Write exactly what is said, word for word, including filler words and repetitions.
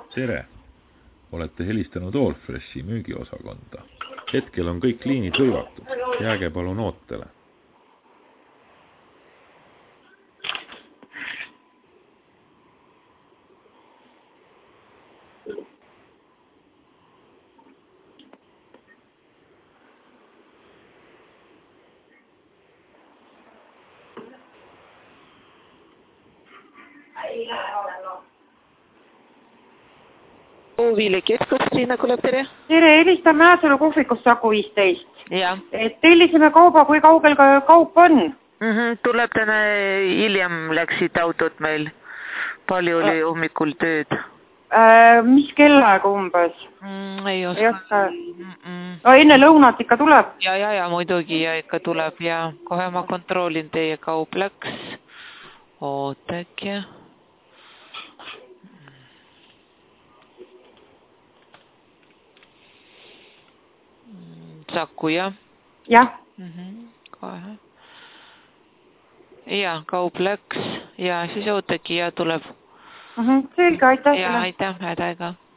Tere! Olete helistanud Allfreshi müügiosakonda. Hetkel on kõik liinid hõivatud. Jääge palun ootele. Viile keskus, Liina Kuleb, tere. Tere, helistan Mäesalu kohvikust Saku viisteist. Ja. Et tellisime kauba, kui kaugel ka kaup on? Mm -hmm. Tuleb täna hiljem läksid autod meil. Palju oli hommikul tööd. Äh, mis kellaeg umbes? Mm, ei oska. Ei oska. Mm -mm. No enne lõunat ikka tuleb? Ja, ja, ja muidugi ja ikka tuleb ja kohe ma kontrollin teie kaup läks. Ootäkki. Saku, jah? Jah. Mm -hmm. Kohe. Ja, kaup läks ja siis ootagi ja tuleb. Mm -hmm. Selge, aitäh. Ja, aitäh, hädaga.